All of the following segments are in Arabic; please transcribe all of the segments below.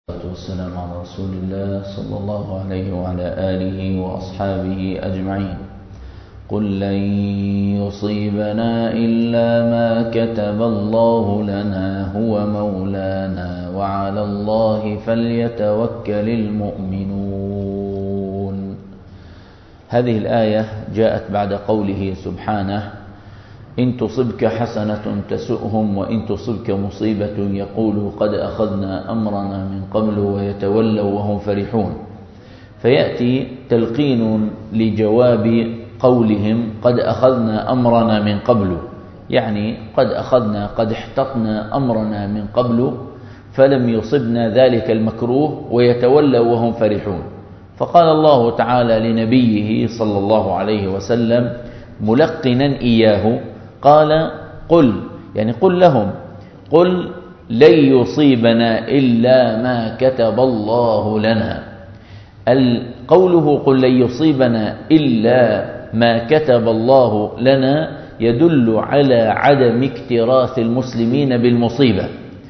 والسلام على رسول الله صلى الله عليه وعلى آله وأصحابه أجمعين. قل لن يصيبنا إلا ما كتب الله لنا هو مولانا وعلى الله فليتوكل المؤمنون. هذه الآية جاءت بعد قوله سبحانه: إن تصبك حسنة تسؤهم وإن تصبك مصيبة يقولوا قد أخذنا أمرنا من قبل ويتولوا وهم فرحون. فيأتي تلقين لجواب قولهم قد أخذنا أمرنا من قبل، يعني قد احتطنا أمرنا من قبل فلم يصبنا ذلك المكروه ويتولوا وهم فرحون. فقال الله تعالى لنبيه صلى الله عليه وسلم ملقنا إياه، قال قل لهم قل لن يصيبنا إلا ما كتب الله لنا. قوله قل لن يصيبنا إلا ما كتب الله لنا يدل على عدم اكتراث المسلمين بالمصيبة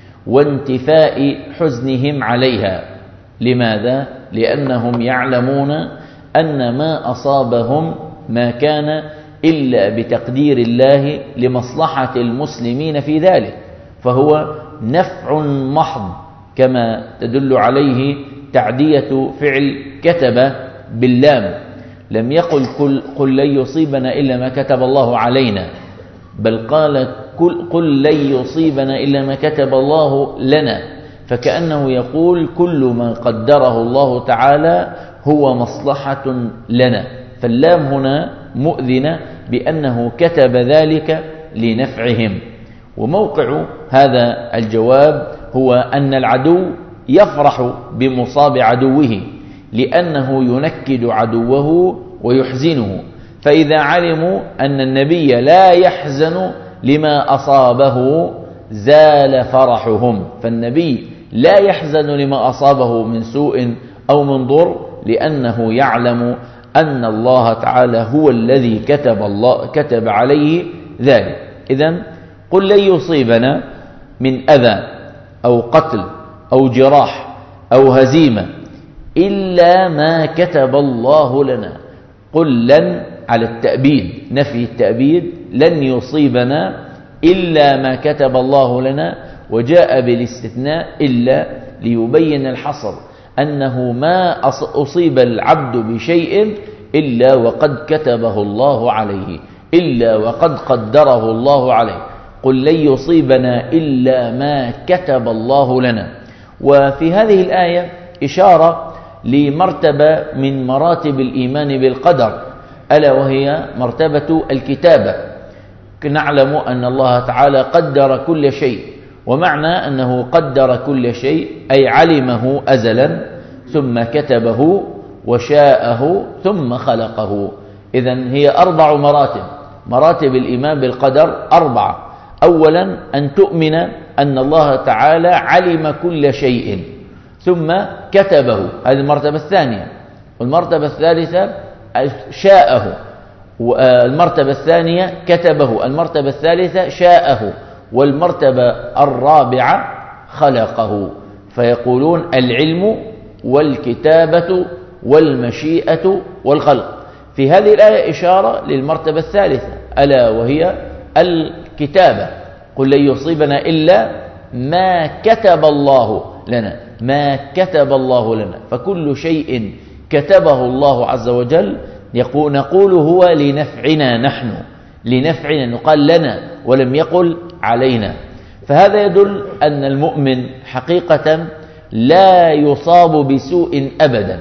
وانتفاء حزنهم عليها. لماذا؟ لأنهم يعلمون أن ما أصابهم ما كان إلا بتقدير الله لمصلحة المسلمين في ذلك، فهو نفع محض كما تدل عليه تعدية فعل كتب باللام. لم يقل قل لن يصيبنا إلا ما كتب الله علينا، بل قال قل لن يصيبنا إلا ما كتب الله لنا، فكأنه يقول كل ما قدره الله تعالى هو مصلحة لنا. فاللام هنا مؤذنة بأنه كتب ذلك لنفعهم. وموقع هذا الجواب هو أن العدو يفرح بمصاب عدوه لأنه ينكد عدوه ويحزنه، فإذا علموا أن النبي لا يحزن لما أصابه زال فرحهم. فالنبي لا يحزن لما أصابه من سوء أو من ضر لأنه يعلم أن الله تعالى هو الذي كتب عليه ذلك. إذن قل لن يصيبنا من أذى أو قتل أو جراح أو هزيمة إلا ما كتب الله لنا. قل لن على التأبيد، نفي التأبيد، لن يصيبنا إلا ما كتب الله لنا، وجاء بالاستثناء إلا ليبين الحصر، أنه ما أصيب العبد بشيء إلا وقد كتبه الله عليه، إلا وقد قدره الله عليه. قل لن يصيبنا إلا ما كتب الله لنا. وفي هذه الآية إشارة لمرتبة من مراتب الإيمان بالقدر، ألا وهي مرتبة الكتابة. نعلم أن الله تعالى قدر كل شيء، ومعنى أنه قدر كل شيء أي علمه أزلا ثم كتبه وشاءه ثم خلقه. إذن هي 4 مراتب الإيمان بالقدر 4. أولا أن تؤمن أن الله تعالى علم كل شيء ثم كتبه، هذه المرتبة الثانية. والمرتبة الثالثة شاءه، والمرتبة الثانية كتبه، المرتبة الثالثة شاءه، والمرتبة الرابعة خلقه. فيقولون العلم والكتابة والمشيئة والخلق. في هذه الآية إشارة للمرتبة الثالثة ألا وهي الكتابة. قل لن يصيبنا إلا ما كتب الله لنا، ما كتب الله لنا. فكل شيء كتبه الله عز وجل نقول هو لنفعنا نحن، لنفعنا، نقال لنا ولم يقل علينا. فهذا يدل أن المؤمن حقيقة لا يصاب بسوء أبدا،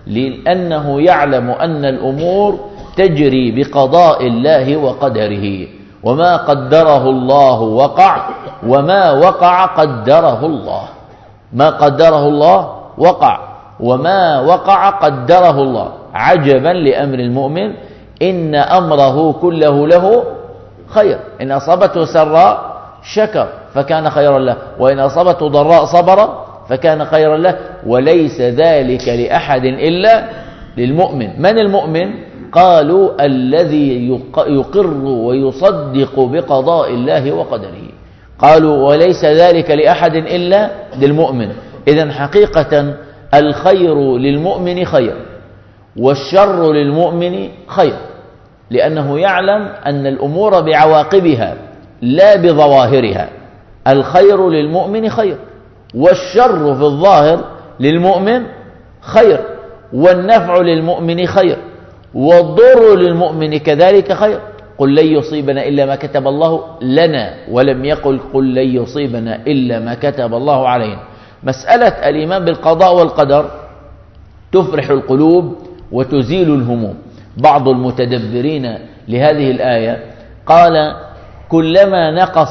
لأنه يعلم أن الأمور تجري بقضاء الله وقدره، وما قدره الله وقع، وما وقع قدره الله. ما قدره الله وقع، وما وقع قدره الله. عجبا لأمر المؤمن، إن أمره كله له خير، إن أصابته سراء شكر فكان خيرا له، وإن أصابته ضراء صبر فكان خيرا له، وليس ذلك لأحد إلا للمؤمن. من المؤمن؟ قالوا الذي يقر ويصدق بقضاء الله وقدره. قالوا وليس ذلك لأحد إلا للمؤمن. إذن حقيقة الخير للمؤمن خير والشر للمؤمن خير، لأنه يعلم أن الأمور بعواقبها لا بظواهرها. الخير للمؤمن خير والشر في الظاهر للمؤمن خير، والنفع للمؤمن خير والضر للمؤمن كذلك خير. قل لن يصيبنا إلا ما كتب الله لنا، ولم يقل قل لن يصيبنا إلا ما كتب الله علينا. مسألة الإيمان بالقضاء والقدر تفرح القلوب وتزيل الهموم. بعض المتدبرين لهذه الآية قال كلما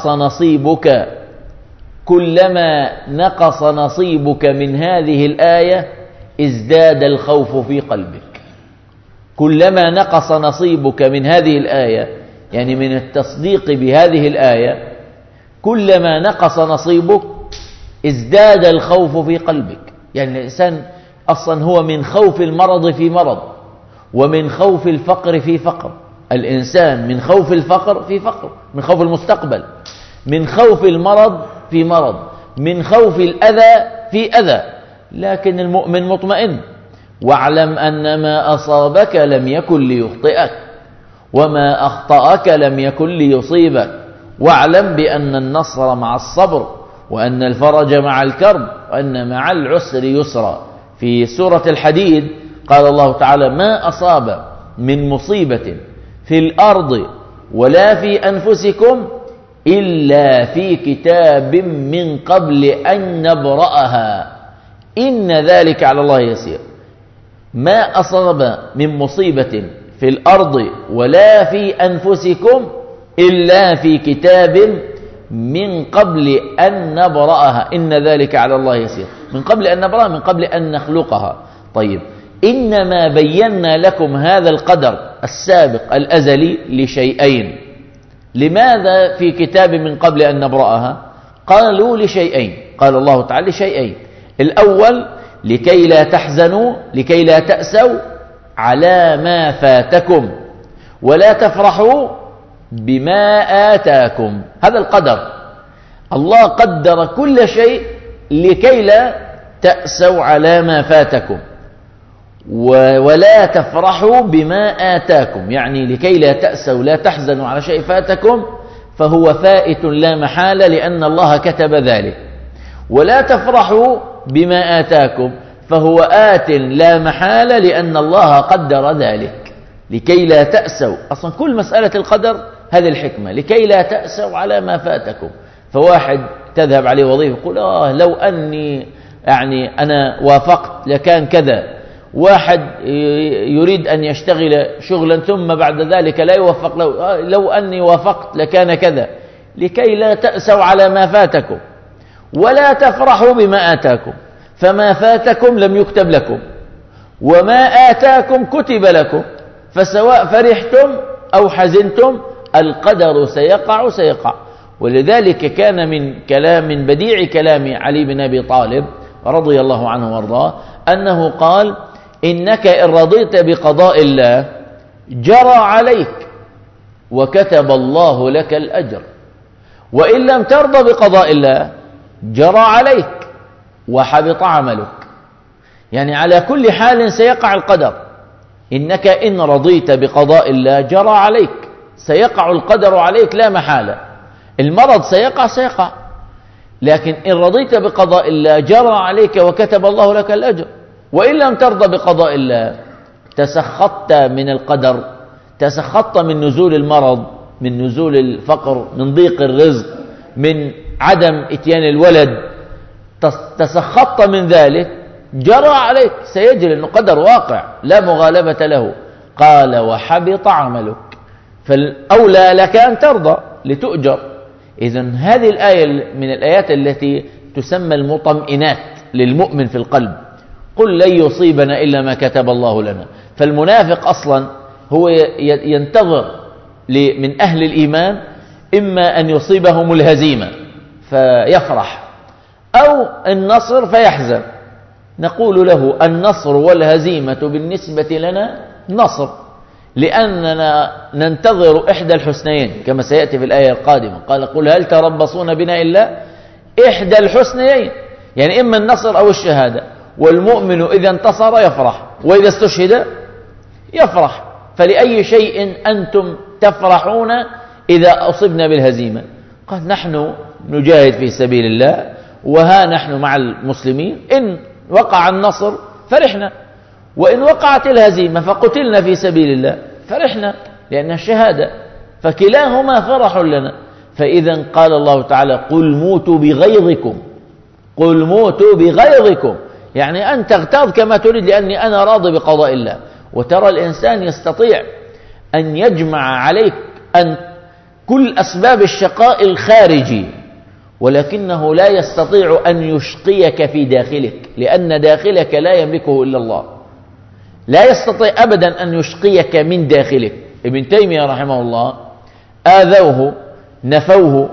نقص نصيبك من هذه الآية ازداد الخوف في قلبك. كلما نقص نصيبك من هذه الآية، يعني من التصديق بهذه الآية، كلما نقص نصيبك ازداد الخوف في قلبك. يعني الإنسان أصلا هو من خوف المرض في مرض، ومن خوف الفقر في فقر. الإنسان من خوف الفقر في فقر، من خوف المستقبل، من خوف المرض في مرض، من خوف الأذى في أذى. لكن المؤمن مطمئن: واعلم أن ما أصابك لم يكن ليخطئك، وما أخطأك لم يكن ليصيبك، واعلم بأن النصر مع الصبر، وأن الفرج مع الكرب، وأن مع العسر يسرا. في سورة الحديد قال الله تعالى: ما أصاب من مصيبة في الأرض ولا في أنفسكم إلا في كتاب من قبل أن نبرأها إن ذلك على الله يسير. ما أصاب من مصيبة في الأرض ولا في أنفسكم إلا في كتاب من قبل أن نبرأها إن ذلك على الله يسير. من قبل أن نبرأها، من قبل أن نخلقها. طيب، إنما بينا لكم هذا القدر السابق الأزلي لشيئين. لماذا في كتاب من قبل أن نبرأها؟ قالوا لشيئين. قال الله تعالى لشيئين: الأول لكي لا تحزنوا، لكي لا تأسوا على ما فاتكم، ولا تفرحوا بما آتاكم. هذا القدر، الله قدر كل شيء لكي لا تأسوا على ما فاتكم، ولا تفرحوا بما آتاكم. يعني لكي لا تأسوا، لا تحزنوا على شيء فاتكم، فهو فائت لا محالة لأن الله كتب ذلك. ولا تفرحوا بما آتاكم، فهو آت لا محالة لأن الله قدر ذلك. لكي لا تأسوا، أصلا كل مسألة القدر هذه الحكمة، لكي لا تأسوا على ما فاتكم. فواحد تذهب عليه وظيفة يقول: لو أني أنا وافقت لكان كذا. واحد يريد أن يشتغل شغلا ثم بعد ذلك لا يوفق له: لو أني وافقت لكان كذا. لكي لا تأسوا على ما فاتكم ولا تفرحوا بما آتاكم، فما فاتكم لم يكتب لكم، وما آتاكم كتب لكم، فسواء فرحتم أو حزنتم القدر سيقع. ولذلك كان من بديع كلام علي بن أبي طالب رضي الله عنه وارضاه أنه قال: إنك إن رضيت بقضاء الله جرى عليك وكتب الله لك الأجر، وإن لم ترضى بقضاء الله جرى عليك وحبط عملك. يعني على كل حال سيقع القدر. إنك إن رضيت بقضاء الله جرى عليك، سيقع القدر عليك لا محالة. المرض سيقع، لكن إن رضيت بقضاء الله جرى عليك وكتب الله لك الأجر. وإن لم ترضى بقضاء الله تسخطت من القدر، تسخطت من نزول المرض، من نزول الفقر، من ضيق الرزق، من عدم اتيان الولد، تسخطت من ذلك، جرى عليك، سيجري، لأنه قدر واقع لا مغالبة له. قال: وحبط عملك. فالأولى لك أن ترضى لتؤجر. إذن هذه الآية من الآيات التي تسمى المطمئنات للمؤمن في القلب. قل لن يصيبنا إلا ما كتب الله لنا. فالمنافق أصلا هو ينتظر من أهل الإيمان إما أن يصيبهم الهزيمة فيفرح، أو النصر فيحزن. نقول له: النصر والهزيمة بالنسبة لنا نصر، لأننا ننتظر إحدى الحسنيين كما سيأتي في الآية القادمة. قال: قل هل تربصون بنا إلا إحدى الحسنيين. يعني إما النصر أو الشهادة. والمؤمن إذا انتصر يفرح، وإذا استشهد يفرح. فلأي شيء أنتم تفرحون إذا أصبنا بالهزيمة؟ قال نحن نجاهد في سبيل الله، وها نحن مع المسلمين، إن وقع النصر فرحنا، وإن وقعت الهزيمة فقتلنا في سبيل الله فرحنا، لأنها الشهادة. فكلاهما فرح لنا. فإذا قال الله تعالى قل موتوا بغيظكم، قل موتوا بغيظكم، يعني أن تغتاظ كما تريد، لأني أنا راضي بقضاء الله. وترى الإنسان يستطيع أن يجمع عليك أن كل أسباب الشقاء الخارجي، ولكنه لا يستطيع أن يشقيك في داخلك، لأن داخلك لا يملكه إلا الله. لا يستطيع أبدا أن يشقيك من داخلك. ابن تيمية رحمه الله آذوه، نفوه،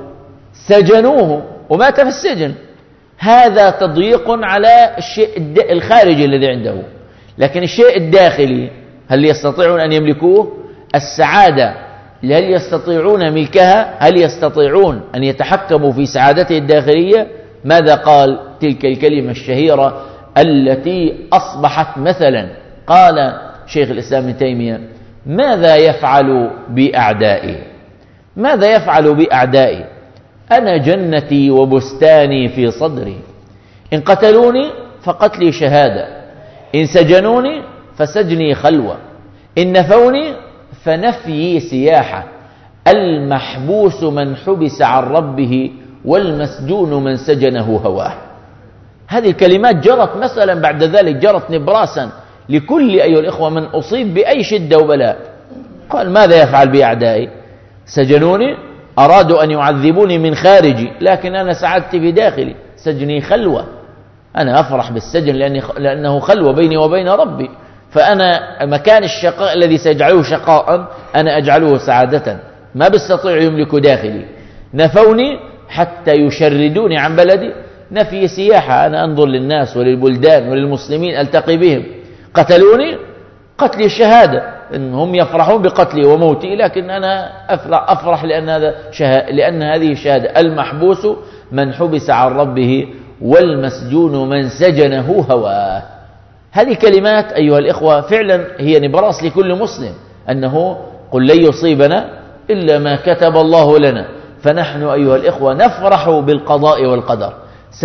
سجنوه، ومات في السجن. هذا تضييق على الشيء الخارجي الذي عنده، لكن الشيء الداخلي هل يستطيعون أن يملكوه؟ السعادة هل يستطيعون ملكها؟ هل يستطيعون أن يتحكموا في سعادته الداخلية؟ ماذا قال تلك الكلمة الشهيرة التي أصبحت مثلا؟ قال شيخ الإسلام ابن تيمية ماذا يفعل بأعدائي؟ ماذا يفعل بأعدائي؟ أنا جنتي وبستاني في صدري، إن قتلوني فقتلي شهادة، إن سجنوني فسجني خلوة، إن نفوني فنفيي سياحة، المحبوس من حبس عن ربه، والمسجون من سجنه هواه. هذه الكلمات جرت مثلا بعد ذلك، جرت نبراسا لكل أيها الإخوة من أصيب بأي شدة وبلاء. قال ماذا يفعل بأعدائي؟ سجنوني، أرادوا أن يعذبوني من خارجي، لكن أنا سعدت في داخلي، سجني خلوة، أنا أفرح بالسجن لأنه خلوة بيني وبين ربي. فأنا مكان الشقاء الذي سيجعله شقاء أنا أجعله سعادة، ما بستطيع يملك داخلي. نفوني حتى يشردوني عن بلدي، نفي سياحة، أنا أنظر للناس وللبلدان وللمسلمين ألتقي بهم. قتلوني، قتلي الشهادة، إن هم يفرحون بقتلي وموتي، لكن أنا أفرح لأن هذه شهادة. المحبوس من حبس عن ربه، والمسجون من سجنه هواه. هذه كلمات أيها الإخوة فعلا هي نبراس لكل مسلم، أنه قل لن يصيبنا إلا ما كتب الله لنا. فنحن أيها الإخوة نفرح بالقضاء والقدر،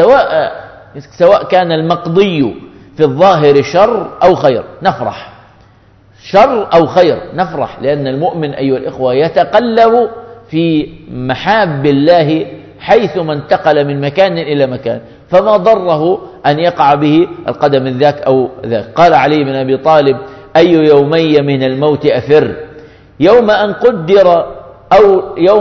سواء كان المقضي في الظاهر شر أو خير نفرح، شر أو خير نفرح، لأن المؤمن أيها الإخوة يتقلب في محاب الله حيثما انتقل من مكان إلى مكان، فما ضره أن يقع به القدم من ذاك أو ذاك. قال علي بن أبي طالب أي يومي من الموت أفر؟ يوم أن قدر أو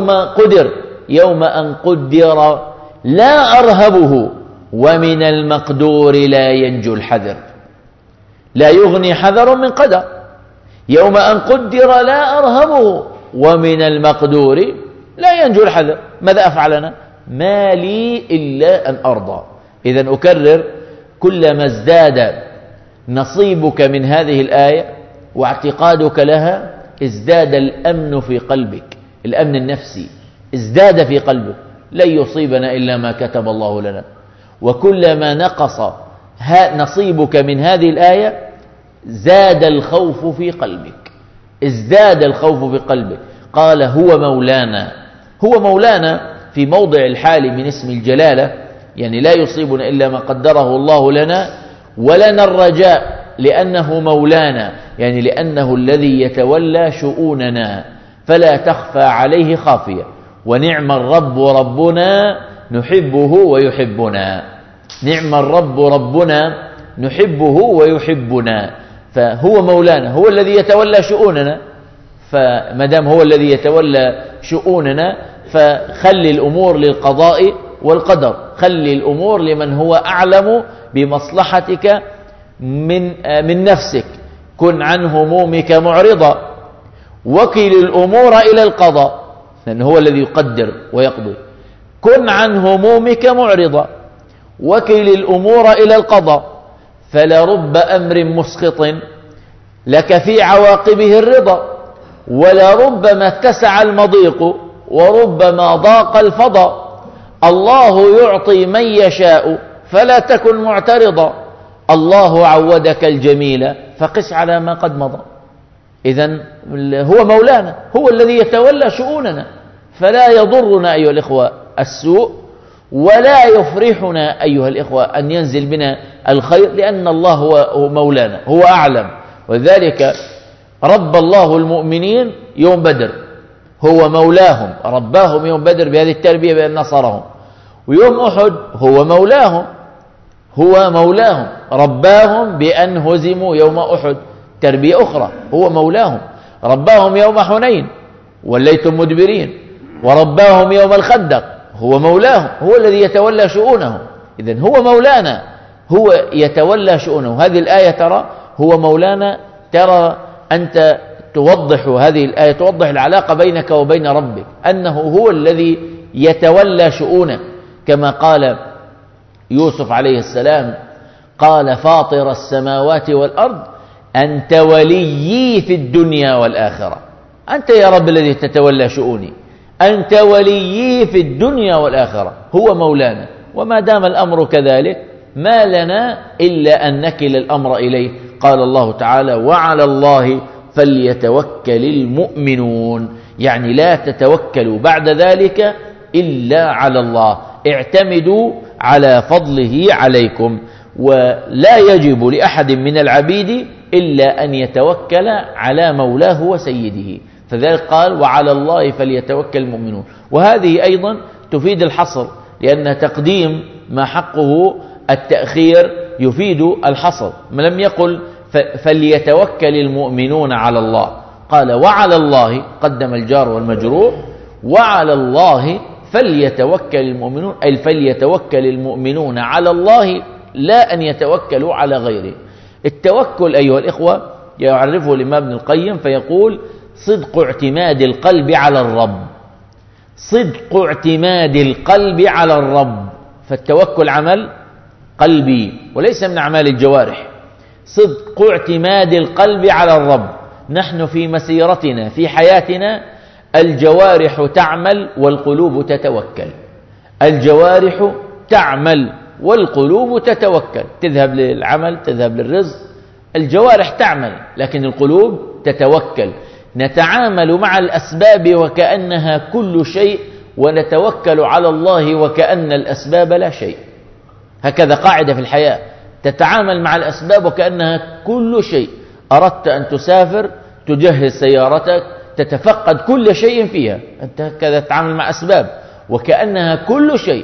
يوم أن قدر لا أرهبه، ومن المقدور لا ينجو الحذر. لا يغني حذر من قدر. يوم أن قدر لا أرهبه، ومن المقدور لا ينجو الحذر. ماذا أفعلنا؟ ما لي إلا أن أرضى. إذن أكرر، كلما ازداد نصيبك من هذه الآية واعتقادك لها ازداد الأمن في قلبك، الأمن النفسي ازداد في قلبك. لن يصيبنا إلا ما كتب الله لنا. وكلما نقص نصيبك من هذه الآية زاد الخوف في قلبك، ازداد الخوف في قلبك. قال هو مولانا. هو مولانا في موضع الحال من اسم الجلالة، يعني لا يصيبنا إلا ما قدره الله لنا. ولنا الرجاء لأنه مولانا، يعني لأنه الذي يتولى شؤوننا فلا تخفى عليه خافية. ونعم الرب ربنا نحبه ويحبنا. نعم الرب ربنا نحبه ويحبنا. فهو مولانا، هو الذي يتولى شؤوننا. فمدام هو الذي يتولى شؤوننا فخلي الأمور للقضاء والقدر، خلي الأمور لمن هو أعلم بمصلحتك من نفسك. كن عن همومك معرضا، وكل الأمور إلى القضاء، لأنه هو الذي يقدر ويقضي. كن عن همومك معرضا، وكل الأمور إلى القضاء، فلرب أمر مسخط لك في عواقبه الرضا، ولربما اتسع المضيق وربما ضاق الفضاء. الله يعطي من يشاء فلا تكن معترضا. الله عودك الجميل فقس على ما قد مضى. إذن هو مولانا، هو الذي يتولى شؤوننا، فلا يضرنا أيها الإخوة السوء، ولا يفرحنا أيها الإخوة أن ينزل بنا الخير، لأن الله هو مولانا، هو أعلم. وذلك رب الله المؤمنين يوم بدر، هو مولاهم، رباهم يوم بدر بهذه التربية بأن نصرهم. ويوم أحد هو مولاهم رباهم بأن هزموا يوم أحد، تربية أخرى. هو مولاهم، رباهم يوم حنين وليتم مدبرين، ورباهم يوم الخندق. هو مولاهم، هو الذي يتولى شؤونهم. إذن هو مولانا، هو يتولى شؤونه. هذه الآية ترى هو مولانا، ترى أنت توضح هذه الآية، توضح العلاقة بينك وبين ربك، أنه هو الذي يتولى شؤونك. كما قال يوسف عليه السلام، قال فاطر السماوات والأرض أنت وليي في الدنيا والآخرة. أنت يا رب الذي تتولى شؤوني، أنت وليي في الدنيا والآخرة. هو مولانا، وما دام الأمر كذلك ما لنا إلا أن نكل الأمر إليه. قال الله تعالى وعلى الله فليتوكل المؤمنون، يعني لا تتوكلوا بعد ذلك إلا على الله، اعتمدوا على فضله عليكم. ولا يجب لأحد من العبيد إلا أن يتوكل على مولاه وسيده، فذلك قال وعلى الله فليتوكل المؤمنون. وهذه أيضا تفيد الحصر، لأن تقديم ما حقه التأخير يفيد الحصر. ما لم يقل فليتوكل المؤمنون على الله، قال وعلى الله، قدم الجار والمجرور، وعلى الله فليتوكل المؤمنون، أي فليتوكل المؤمنون على الله، لا أن يتوكلوا على غيره. التوكل أيها الإخوة يعرفه الإمام ابن القيم فيقول صدق اعتماد القلب على الرب، صدق اعتماد القلب على الرب. فالتوكل عمل قلبي وليس من أعمال الجوارح، صدق اعتماد القلب على الرب. نحن في مسيرتنا في حياتنا الجوارح تعمل والقلوب تتوكل، الجوارح تعمل والقلوب تتوكل، تذهب للعمل، تذهب للرزق، الجوارح تعمل لكن القلوب تتوكل. نتعامل مع الأسباب وكأنها كل شيء، ونتوكل على الله وكأن الأسباب لا شيء. هكذا قاعدة في الحياة، تتعامل مع الأسباب وكأنها كل شيء. أردت أن تسافر، تجهز سيارتك، تتفقد كل شيء فيها، أنت هكذا تتعامل مع أسباب وكأنها كل شيء،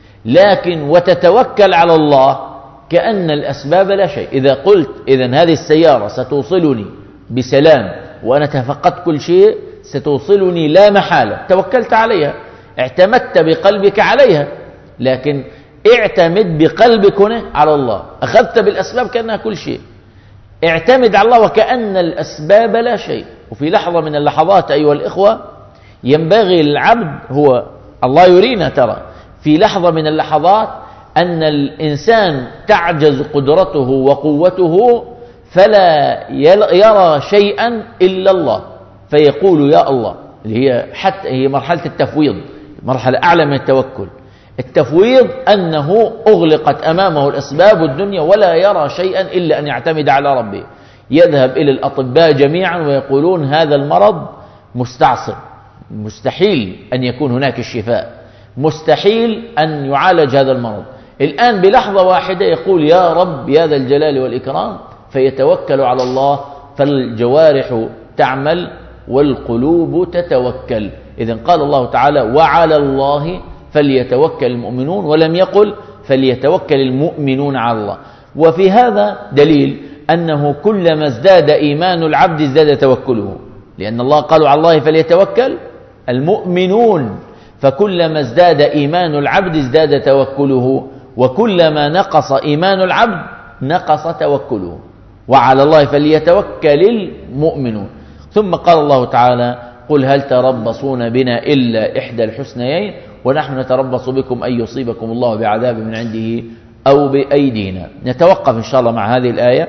لكن وتتوكل على الله كأن الأسباب لا شيء. إذا قلت إذن هذه السيارة ستوصلني بسلام وأنا تفقدت كل شيء، ستوصلني لا محالة، توكلت عليها، اعتمدت بقلبك عليها، لكن اعتمد بقلبك هنا على الله. أخذت بالأسباب كأنها كل شيء، اعتمد على الله وكأن الأسباب لا شيء. وفي لحظة من اللحظات أيها الإخوة ينبغي للعبد، هو الله يرينا ترى في لحظة من اللحظات أن الإنسان تعجز قدرته وقوته فلا يرى شيئا إلا الله، فيقول يا الله، اللي هي مرحلة التفويض، مرحلة أعلى من التوكل. التفويض أنه أغلقت أمامه الأسباب والدنيا ولا يرى شيئا إلا أن يعتمد على ربه. يذهب إلى الأطباء جميعا ويقولون هذا المرض مستعصر، مستحيل أن يكون هناك الشفاء، مستحيل أن يعالج هذا المرض. الآن بلحظة واحدة يقول يا رب يا ذا الجلال والإكرام، فيتوكل على الله، فالجوارح تعمل والقلوب تتوكل. إذن قال الله تعالى وعلى الله فليتوكل المؤمنون، ولم يقل فليتوكل المؤمنون على الله. وفي هذا دليل أنه كلما ازداد إيمان العبد ازداد توكله، لأن الله قالوا على الله فليتوكل المؤمنون، فكلما ازداد إيمان العبد ازداد توكله، وكلما نقص إيمان العبد نقص توكله. وعلى الله فليتوكل المؤمنون. ثم قال الله تعالى قل هل تربصون بنا إلا إحدى الحسنيين ونحن نتربص بكم أن يصيبكم الله بعذاب من عنده أو بأيدينا. نتوقف إن شاء الله مع هذه الآية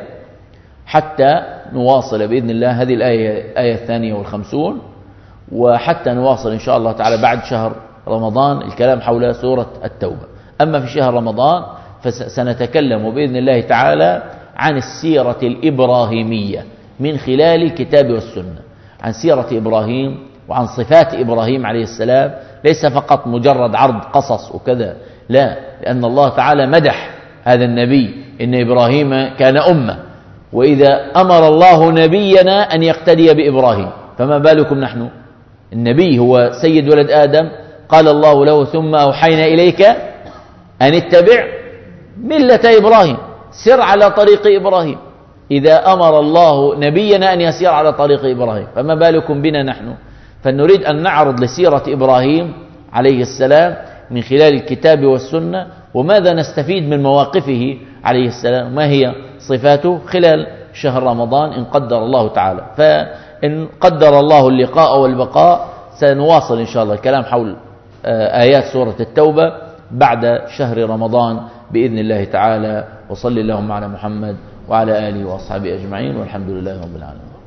حتى نواصل بإذن الله هذه الآية 52، وحتى نواصل إن شاء الله تعالى بعد شهر رمضان الكلام حول سورة التوبة. أما في شهر رمضان فسنتكلم بإذن الله تعالى عن السيرة الإبراهيمية من خلال الكتاب والسنة، عن سيرة إبراهيم وعن صفات إبراهيم عليه السلام، ليس فقط مجرد عرض قصص وكذا، لا، لأن الله تعالى مدح هذا النبي إن إبراهيم كان أمة، وإذا أمر الله نبينا أن يقتدي بإبراهيم فما بالكم نحن؟ النبي هو سيد ولد آدم، قال الله له ثم أوحينا إليك أن اتبع ملة إبراهيم، سر على طريق إبراهيم. إذا أمر الله نبينا أن يسير على طريق إبراهيم فما بالكم بنا نحن؟ فنريد أن نعرض لسيرة إبراهيم عليه السلام من خلال الكتاب والسنة، وماذا نستفيد من مواقفه عليه السلام، ما هي صفاته خلال شهر رمضان إن قدر الله تعالى. فإن قدر الله اللقاء والبقاء سنواصل إن شاء الله الكلام حول آيات سورة التوبة بعد شهر رمضان بإذن الله تعالى. وصل اللهم على محمد وعلى آله وأصحابه أجمعين، والحمد لله رب العالمين.